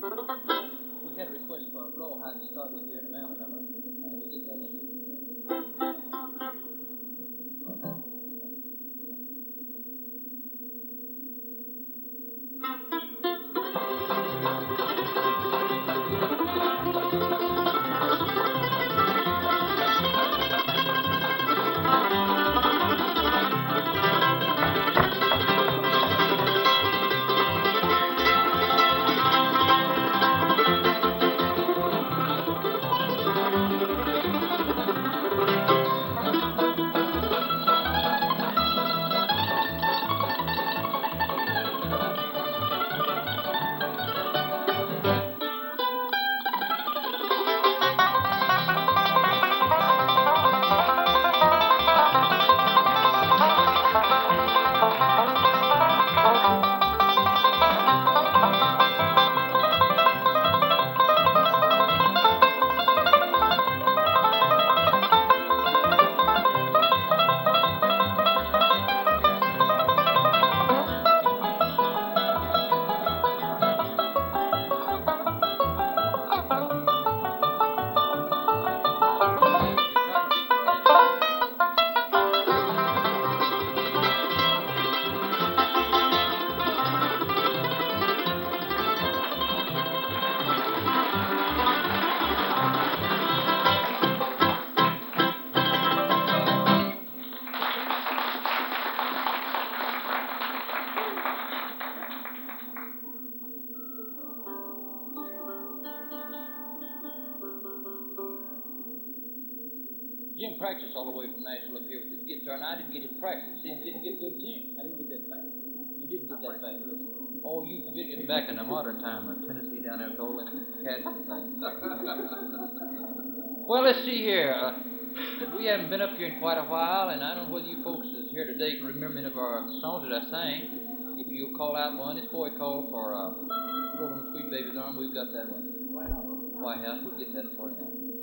We had a request for a rawhide to start with here in a mammoth number. Can we get that one? Jim practiced all the way from Nashville up here with his guitar, and I didn't get his practice. See, he didn't get good tune. I didn't get that fast. You didn't get that fast. Oh, you've been getting back in the modern time of Tennessee down there with all them cats and things. Well, let's see here. We haven't been up here in quite a while, and I don't know whether you folks is here today can remember any of our songs that I sang. If you'll call out one, this boy called for Rolling Sweet Baby's Arm. We've got that one. White House. We'll get that for you now.